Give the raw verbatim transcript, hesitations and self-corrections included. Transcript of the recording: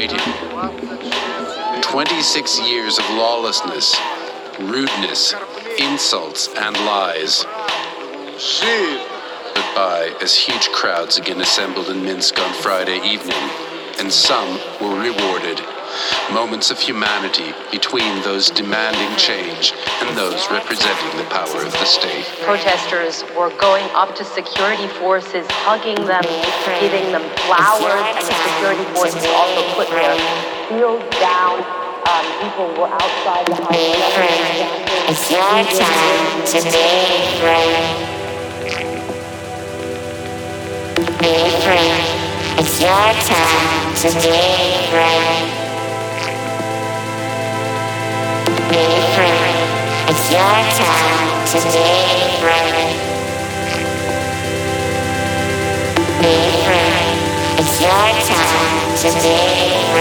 waiting. twenty-six years of lawlessness, rudeness, insults, and lies. Goodbye as huge crowds again assembled in Minsk on Friday evening, and some were rewarded. Moments of humanity between those demanding change and those representing the power of the state. Protesters were going up to security forces, hugging them, giving them flowers, and the security forces also put their shields down. Um, people were outside the house. It's your time to be free. Be free. It's your time to be free. Be free. It's your time to be free. Be free. It's your time to be free.